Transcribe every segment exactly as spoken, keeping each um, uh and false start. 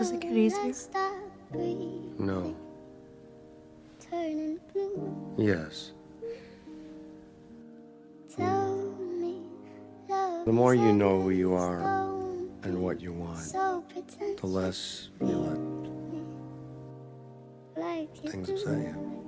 Does it get easier? No. Yes. The more you know who you are and what you want, the less you let things upset you.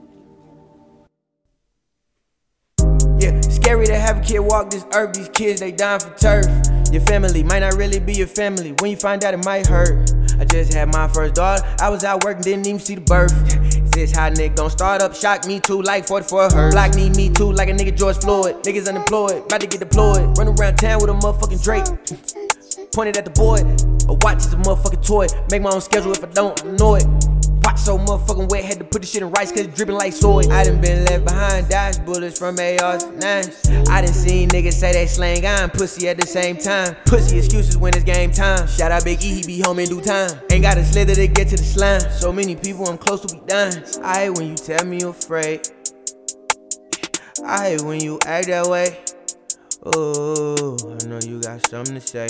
Yeah, scary to have a kid walk this earth. These kids, they dying for turf. Your family might not really be your family. When you find out, it might hurt. I just had my first daughter. I was out working, didn't even see the birth. Is this how nigga gon' start up? Shock me too, like forty-four hertz. Block need me too, like a nigga George Floyd. Niggas unemployed, about to get deployed. Run around town with a motherfucking Drake. Pointed at the boy. A watch is a motherfucking toy. Make my own schedule if I don't, I'm annoyed. Pot so motherfucking wet, had to put the shit in rice cause it dripping like soy. I done been left behind, dodge bullets from A Rs and nines. I done seen niggas say they slang iron pussy at the same time. Pussy excuses when it's game time. Shout out Big E, he be home in due time. Ain't got a slither to get to the slime. So many people, I'm close to be dying. I hate when you tell me you're afraid. I hate when you act that way. Oh, I know you got something to say.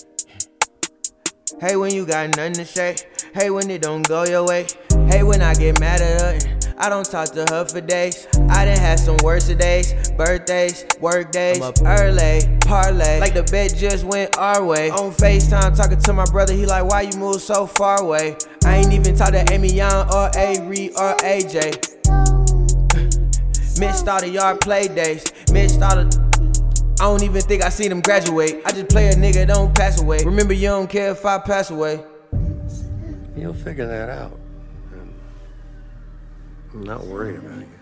Hey, when you got nothing to say. Hey, when it don't go your way. Hey, when I get mad at her and I don't talk to her for days. I done had some worse days, birthdays, work days. I'm up early, parlay, like the bet just went our way. On FaceTime talking to my brother, he like, why you move so far away? I ain't even talked to Amy Young or A-Reed or A J. Missed all the yard play days, missed all the... I don't even think I seen him graduate. I just play a nigga, don't pass away. Remember, you don't care if I pass away. You'll figure that out. I'm not worried about you.